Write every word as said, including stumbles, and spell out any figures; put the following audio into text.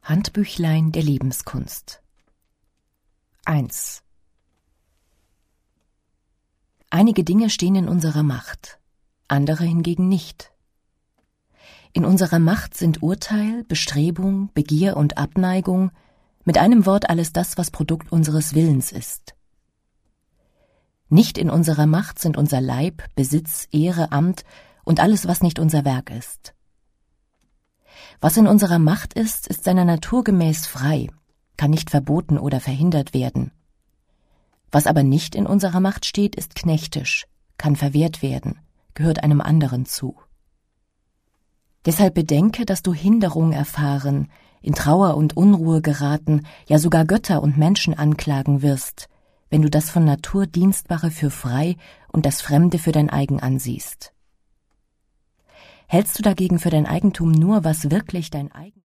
Handbüchlein der Lebenskunst. eins. Einige Dinge stehen in unserer Macht, andere hingegen nicht. In unserer Macht sind Urteil, Bestrebung, Begier und Abneigung, mit einem Wort alles das, was Produkt unseres Willens ist. Nicht in unserer Macht sind unser Leib, Besitz, Ehre, Amt und alles, was nicht unser Werk ist. Was in unserer Macht ist, ist seiner Natur gemäß frei, kann nicht verboten oder verhindert werden. Was aber nicht in unserer Macht steht, ist knechtisch, kann verwehrt werden, gehört einem anderen zu. Deshalb bedenke, dass du Hinderung erfahren, in Trauer und Unruhe geraten, ja sogar Götter und Menschen anklagen wirst, wenn du das von Natur Dienstbare für frei und das Fremde für dein eigen ansiehst. Hältst du dagegen für dein Eigentum nur, was wirklich dein eigen